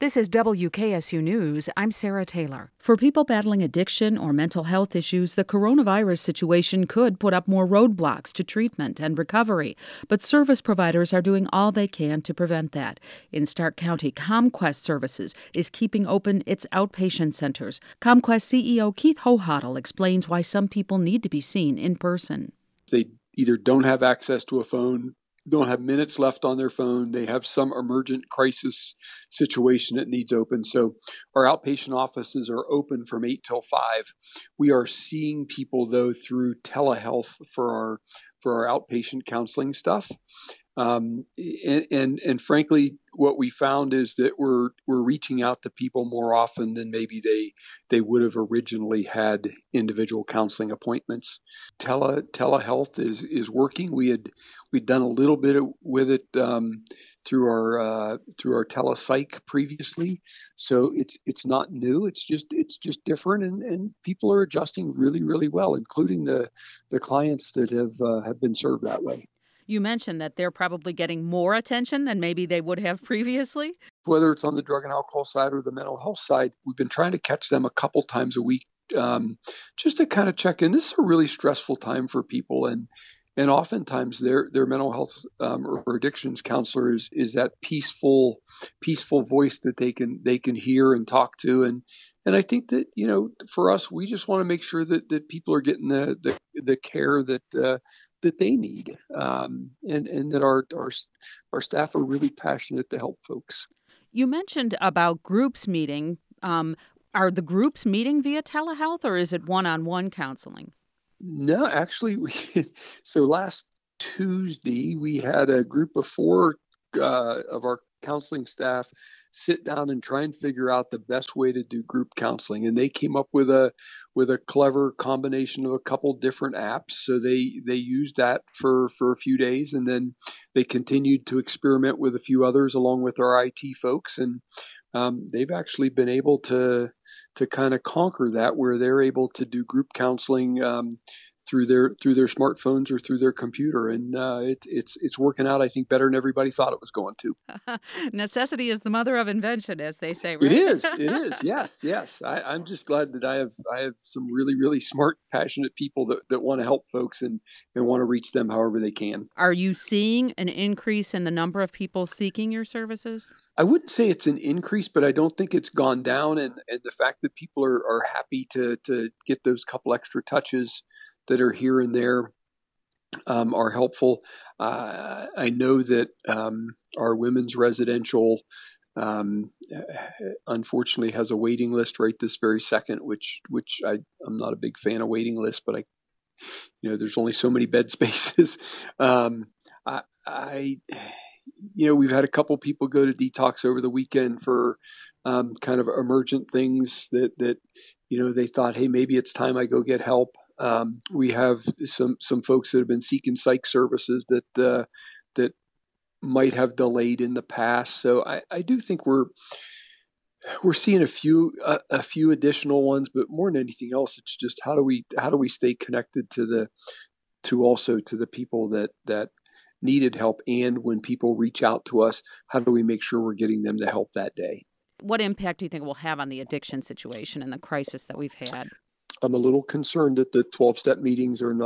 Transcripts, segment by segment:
This is WKSU News. I'm Sarah Taylor. For people battling addiction or mental health issues, the coronavirus situation could put up more roadblocks to treatment and recovery. But service providers are doing all they can to prevent that. In Stark County, ComQuest Services is keeping open its outpatient centers. ComQuest CEO Keith Hohotl explains why some people need to be seen in person. They either don't have access to a phone, don't have minutes left on their phone. They have some emergent crisis situation that needs open. So our outpatient offices are open from 8 till 5. We are seeing people, though, through telehealth for our outpatient counseling stuff. And frankly, what we found is that we're reaching out to people more often than maybe they would have originally had individual counseling appointments. Telehealth is working. We'd done a little bit with it through our telepsych previously, so it's not new. It's just different, and people are adjusting really, really well, including the clients that have been served that way. You mentioned that they're probably getting more attention than maybe they would have previously. Whether it's on the drug and alcohol side or the mental health side, we've been trying to catch them a couple times a week just to kind of check in. This is a really stressful time for people, and oftentimes their mental health or addictions counselor is that peaceful voice that they can hear and talk to, and I think that for us, we just want to make sure that people are getting the care that they need, and that our staff are really passionate to help folks. You mentioned about groups meeting. Are the groups meeting via telehealth, or is it one-on-one counseling? No, actually, so last Tuesday we had a group of 4 of our counseling staff sit down and try and figure out the best way to do group counseling, and they came up with a clever combination of a couple different apps. So they used that for a few days, and then they continued to experiment with a few others along with our IT folks, and they've actually been able to kind of conquer that, where they're able to do group counseling through their smartphones or through their computer, and it's working out, I think, better than everybody thought it was going to. Necessity is the mother of invention, as they say, right? It is. Yes. I'm just glad that I have some really, really smart, passionate people that want to help folks and want to reach them however they can. Are you seeing an increase in the number of people seeking your services? I wouldn't say it's an increase, but I don't think it's gone down, and the fact that people are happy to get those couple extra touches that are here and there are helpful. I know that our women's residential unfortunately has a waiting list right this very second, which I'm not a big fan of waiting lists, but there's only so many bed spaces. We've had a couple people go to detox over the weekend for kind of emergent things that they thought, hey, maybe it's time I go get help. We have some folks that have been seeking psych services that might have delayed in the past. So I do think we're seeing a few additional ones, but more than anything else, it's just how do we stay connected to the people that needed help, and when people reach out to us, how do we make sure we're getting them the help that day? What impact do you think it will have on the addiction situation and the crisis that we've had? I'm a little concerned that the 12-step meetings are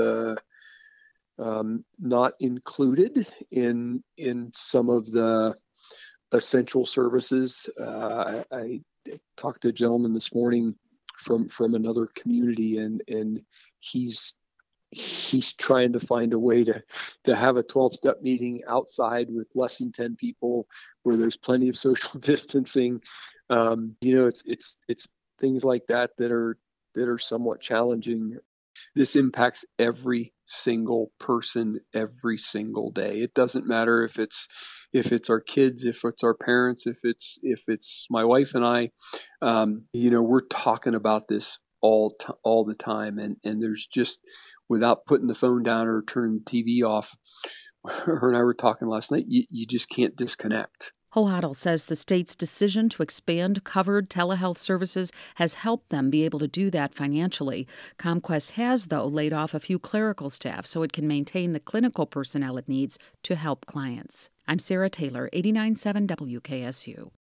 not included in some of the essential services. I talked to a gentleman this morning from another community, and he's trying to find a way to have a 12-step meeting outside with less than 10 people, where there's plenty of social distancing. It's things like that are somewhat challenging. This impacts every single person every single day. It doesn't matter if it's our kids, if it's our parents, if it's my wife and I. We're talking about this all the time, and there's just, without putting the phone down or turning the TV off, her and I were talking last night, you just can't disconnect. Hohotl says the state's decision to expand covered telehealth services has helped them be able to do that financially. ComQuest has, though, laid off a few clerical staff so it can maintain the clinical personnel it needs to help clients. I'm Sarah Taylor, 89.7 WKSU.